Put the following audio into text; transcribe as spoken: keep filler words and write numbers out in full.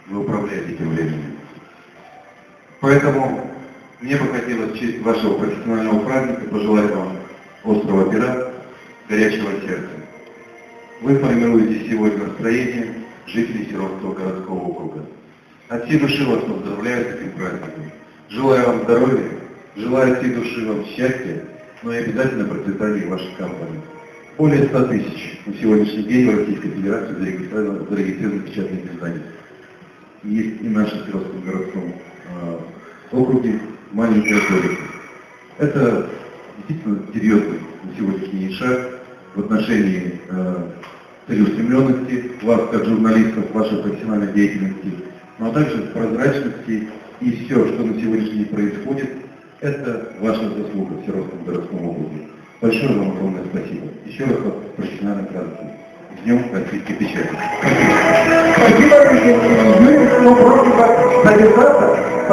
вы управляете этим временем. Поэтому мне бы хотелось в честь вашего профессионального праздника пожелать вам острого пера, горячего сердца. Вы формируете сегодня настроение жителей Серовского городского округа. От всей души вас поздравляю с этим праздником. Желаю вам здоровья, желаю от всей души вам счастья, но и обязательно процветания вашей компании. Более ста тысяч на сегодняшний день в Российской Федерации зарегистрировано, зарегистрировано печатных изданий. Есть и в нашем Серовском городском э, округе маленькая толика. Это действительно серьезный на сегодняшний день шаг в отношении э, целеустремленности вас как журналистов, вашей профессиональной деятельности, но также прозрачности, и все, что на сегодняшний день происходит, это ваша заслуга в Серовском городском округе. Большое вам огромное спасибо. Еще раз вас с профессиональной праздником. С Днем российской печати. Спасибо. Спасибо.